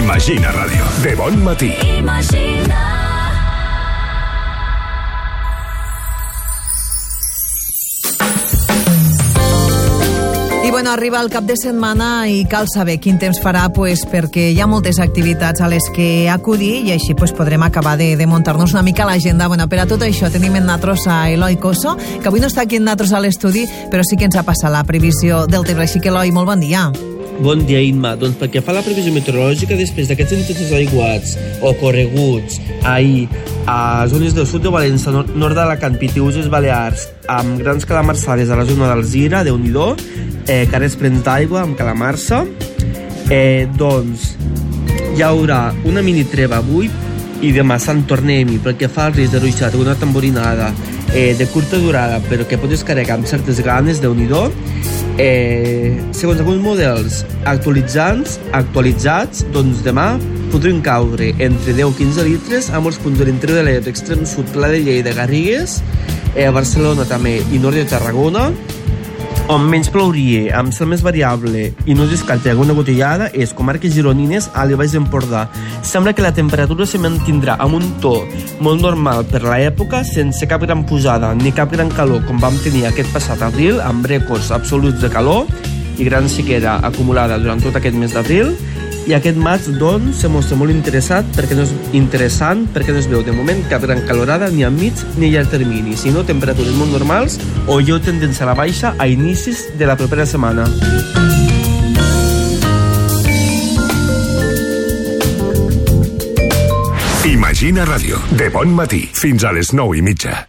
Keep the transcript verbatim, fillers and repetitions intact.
Imagina Ràdio, de bon matí. Imagina. I bueno, arriba el cap de setmana i cal saber quin temps farà, pues, perquè hi ha moltes activitats a les que acudir i així pues, podrem acabar de, de muntar-nos una mica l'agenda. Bueno, per a tot això tenim en natros a Eloi Coso, que avui no està aquí en natros a l'estudi, però sí que ens ha passat la previsió del temps. Així que, Eloi, molt bon dia. Bon dia, Imma. Doncs perquè fa la previsió meteorològica, després d'aquests intensos aiguats o correguts ahir a zones del sud de València, nord, nord d'Alacant, Pitiüses, Balears, amb grans calamarsades a la zona d'Alzira, Déu-n'hi-do, eh, carrers plens d'aigua amb calamarsa, eh, doncs hi haurà una mini treva avui i demà Sant tornem-hi perquè fa el risc de ruixat, una tamborinada eh, de curta durada però que pot descarregar amb certes ganes, Déu-n'hi-do. Eh, segons alguns models actualitzats, actualitzats doncs demà podrien caure entre deu i quinze litres a molts punts de l'interior de l'Ebre, extrem sud, Pla de Lleida, Garrigues, eh, a Barcelona també i nord de Tarragona. On menys plouria, amb cel més variable i no es descarta alguna gotellada, és comarques gironines a l'Alt Baix d'Empordà. Sembla que la temperatura se mantindrà amb un to molt normal per l'època, sense cap gran pujada ni cap gran calor, com vam tenir aquest passat abril, amb rècords absoluts de calor i gran sequera acumulada durant tot aquest mes d'abril. I aquest maig, doncs, se mostra molt interessat perquè no és interessant perquè no es veu de moment cap gran calorada ni a mig ni a llarg termini, sinó temperatures molt normals o lleu tendència a la baixa a inicis de la propera setmana. Imagina Ràdio, de bon matí, fins a les nou i mitja.